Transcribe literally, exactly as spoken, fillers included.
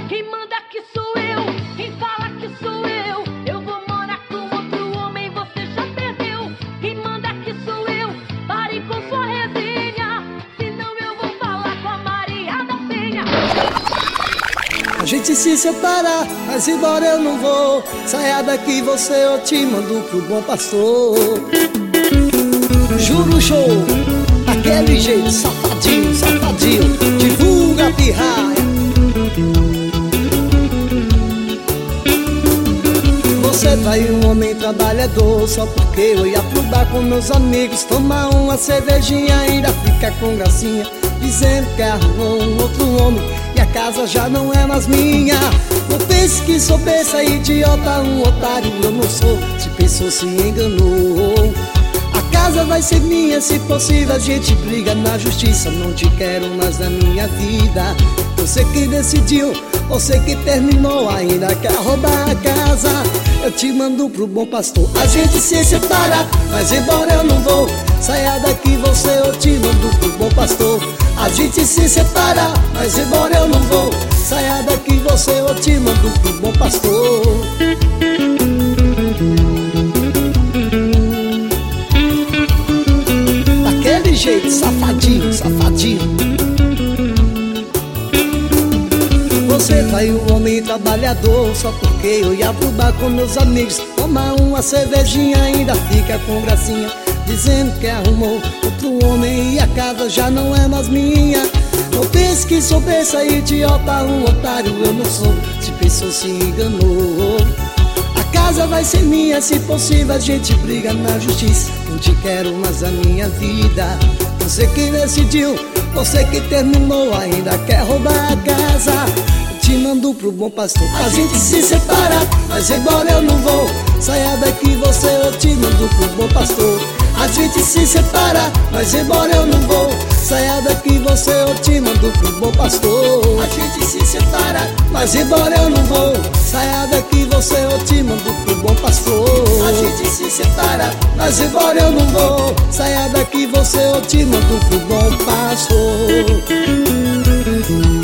Quem manda aqui sou eu, quem fala que sou eu. Eu vou morar com outro homem, você já perdeu. Quem manda aqui sou eu, pare com sua resenha, senão eu vou falar com a Maria da Penha. A gente se separa, mas embora eu não vou. Saia daqui você, eu te mando pro bom pastor. Juro show, aquele jeito, safadinho, safadinho, divulga a pirraia. Você trai um homem trabalhador só porque eu ia pro bar com meus amigos, tomar uma cervejinha, ainda fica com gracinha, dizendo que arrumou um outro homem e a casa já não é mais minha. Não pense que sou besta, idiota, um otário eu não sou. Se pensou, se enganou. A casa vai ser minha, se possível a gente briga na justiça. Não te quero mais na minha vida. Você que decidiu, você que terminou, ainda quer roubar a casa. Eu te mando pro bom pastor. A gente se separa, mas embora eu não vou. Saia daqui você, eu te mando pro bom pastor. A gente se separa, mas embora eu não vou. Saia daqui você, eu te mando pro bom pastor. Daquele jeito, safadinho, safadinho. Você traiu um homem trabalhador só porque eu ia pro bar com meus amigos, tomar uma cervejinha, ainda fica com gracinha, dizendo que arrumou outro homem e a casa já não é mais minha. Não pense que sou besta, idiota, um otário eu não sou. Se pensou, se enganou. A casa vai ser minha, se possível a gente briga na justiça. Não te quero mais na minha vida. Você que decidiu, você que terminou, ainda quer roubar a casa. Te mando pro bom pastor. A gente se separa, mas embora eu não vou. Saia daqui você, eu te mando pro bom pastor. A gente se separa, mas embora eu não vou. Saia daqui você, eu te mando pro bom pastor. A gente se separa, mas embora eu não vou. Saia daqui você, eu te mando pro bom pastor. A gente se separa, mas embora eu não vou. Saia daqui você, eu te mando pro bom pastor.